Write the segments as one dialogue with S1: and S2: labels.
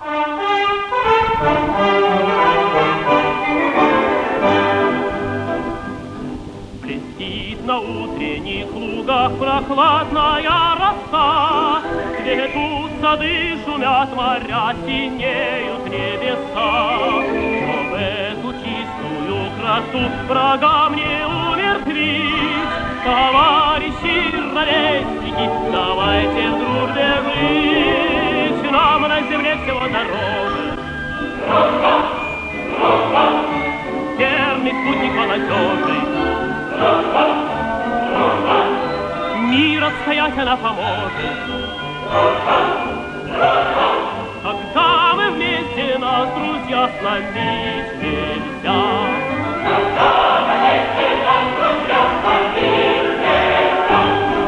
S1: Блестит на утренних лугах прохладная роса, цветут сады, шумят моря, синеют небеса. Но в эту чистую красу врагам не умертвить. Товарищи ровесники, давайте в дружбе жить. Нам на земле всего дороже дружба, дружба, верный спутник молодежи. Дружба, дружба, мир отстоять она поможет. Дружба, дружба, когда мы вместе, нас, друзья, сломить нельзя. Когда мы вместе, нас, друзья, сломить нельзя.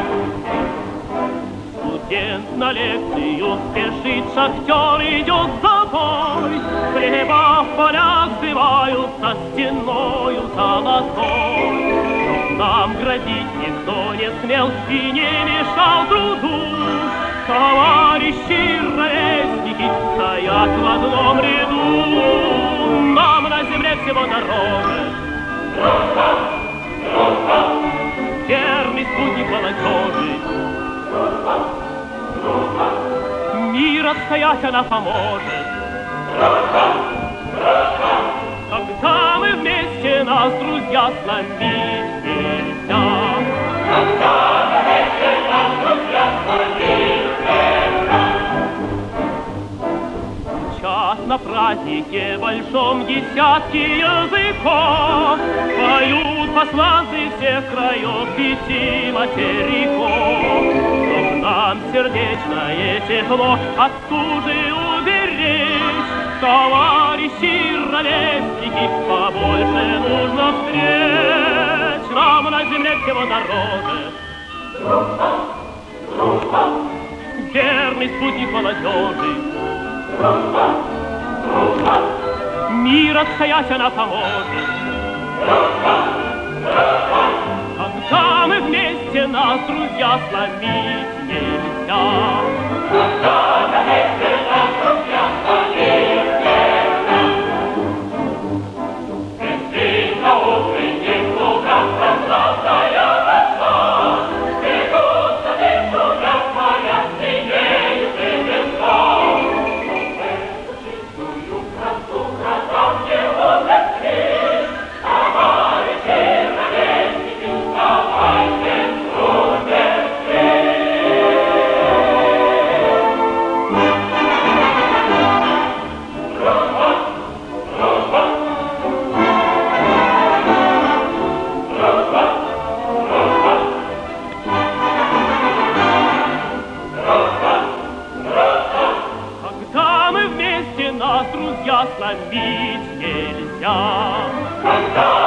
S1: Студент на лекцию спешит, шахтер идет за бой. Хлеба в полях вздымаются стеною золотой. Но нам грозить никто не смел и не мешал труду. Товарищи ровесники стоят в одном ряду. Нам на земле всего дороже дружба, дружба, верный спутник молодежи. Дружба, дружба, мир отстоять она поможет. Дружба, дружба, когда мы вместе, нас, друзья, сломить нельзя. Когда мы вместе, нас, друзья, сломить нельзя. Час на празднике большом десятки языков поют посланцы всех краев 5 материков. Чтоб нам сердечное тепло от стужи уберечь, товарищи ровесники, побольше нужно встреч. Нам на земле всего дороже дружба, дружба, верный спутник молодежи. Дружба, дружба, мир отстоять она поможет. Дружба, дружба, когда мы вместе, нас, друзья, сломить нельзя. Когда мы вместе, нас, друзья, сломить нельзя. Блестит на утренних лугах прохладная роса, цветут сады, шумят моря, синеют небеса. Нас, друзья, сломить нельзя.